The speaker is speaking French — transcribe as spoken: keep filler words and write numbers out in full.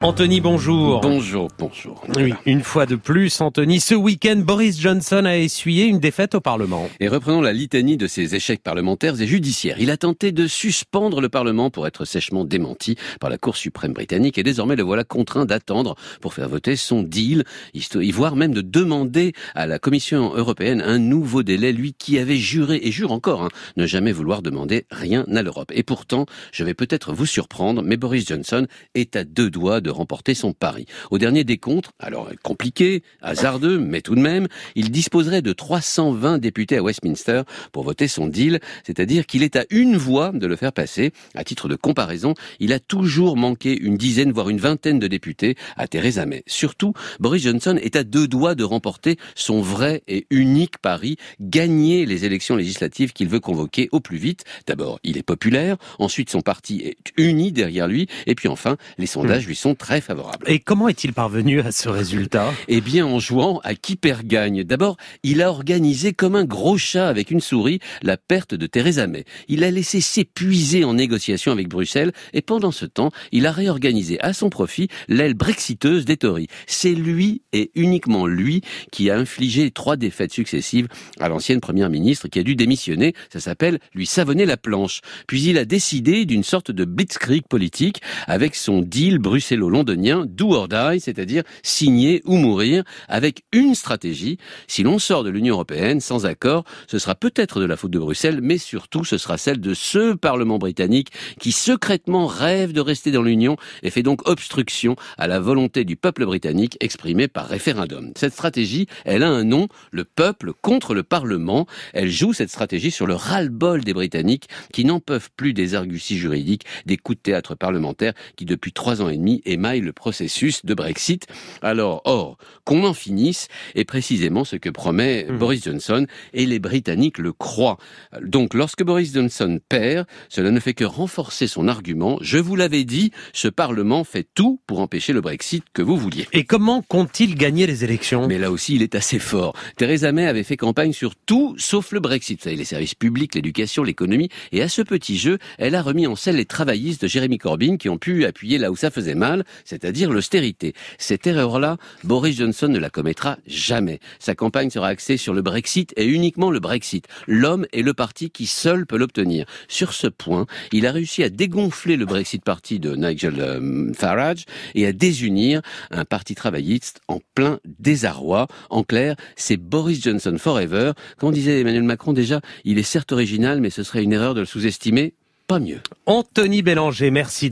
Anthony, bonjour. Bonjour, bonjour. Oui, une fois de plus, Anthony, ce week-end, Boris Johnson a essuyé une défaite au Parlement. Et reprenons la litanie de ses échecs parlementaires et judiciaires. Il a tenté de suspendre le Parlement pour être sèchement démenti par la Cour suprême britannique et désormais le voilà contraint d'attendre pour faire voter son deal, voire même de demander à la Commission européenne un nouveau délai, lui qui avait juré, et jure encore, hein, ne jamais vouloir demander rien à l'Europe. Et pourtant, je vais peut-être vous surprendre, mais Boris Johnson est à deux doigts de remporter son pari. Au dernier décompte, alors compliqué, hasardeux, mais tout de même, il disposerait de trois cent vingt députés à Westminster pour voter son deal, c'est-à-dire qu'il est à une voix de le faire passer. À titre de comparaison, il a toujours manqué une dizaine, voire une vingtaine de députés à Theresa May. Surtout, Boris Johnson est à deux doigts de remporter son vrai et unique pari, gagner les élections législatives qu'il veut convoquer au plus vite. D'abord, il est populaire, ensuite son parti est uni derrière lui, et puis enfin, les sondages lui sont très favorable. Et comment est-il parvenu à ce résultat ? Eh bien, en jouant à qui perd gagne. D'abord, il a organisé comme un gros chat avec une souris la perte de Theresa May. Il a laissé s'épuiser en négociation avec Bruxelles et pendant ce temps, il a réorganisé à son profit l'aile brexiteuse des Tories. C'est lui et uniquement lui qui a infligé trois défaites successives à l'ancienne première ministre qui a dû démissionner. Ça s'appelle lui savonner la planche. Puis il a décidé d'une sorte de blitzkrieg politique avec son deal bruxello londonien do or die, c'est-à-dire signer ou mourir, avec une stratégie. Si l'on sort de l'Union européenne sans accord, ce sera peut-être de la faute de Bruxelles, mais surtout ce sera celle de ce Parlement britannique qui secrètement rêve de rester dans l'Union et fait donc obstruction à la volonté du peuple britannique exprimée par référendum. Cette stratégie, elle a un nom, le peuple contre le Parlement. Elle joue cette stratégie sur le ras-le-bol des Britanniques qui n'en peuvent plus des arguties juridiques, des coups de théâtre parlementaires qui depuis trois ans et demi émaille le processus de Brexit. Alors, or, qu'on en finisse est précisément ce que promet mmh. Boris Johnson et les Britanniques le croient. Donc, lorsque Boris Johnson perd, cela ne fait que renforcer son argument. Je vous l'avais dit, ce Parlement fait tout pour empêcher le Brexit que vous vouliez. Et comment compte-t-il gagner les élections ? Mais là aussi, il est assez fort. Theresa May avait fait campagne sur tout sauf le Brexit. Vous savez, les services publics, l'éducation, l'économie. Et à ce petit jeu, elle a remis en selle les travaillistes de Jeremy Corbyn qui ont pu appuyer là où ça faisait mal, c'est-à-dire l'austérité. Cette erreur-là, Boris Johnson ne la commettra jamais. Sa campagne sera axée sur le Brexit et uniquement le Brexit. L'homme et le parti qui seul peut l'obtenir. Sur ce point, il a réussi à dégonfler le Brexit Party de Nigel euh, Farage et à désunir un parti travailliste en plein désarroi. En clair, c'est Boris Johnson forever. Comme disait Emmanuel Macron déjà, il est certes original, mais ce serait une erreur de le sous-estimer. Pas mieux. Anthony Bélanger, merci.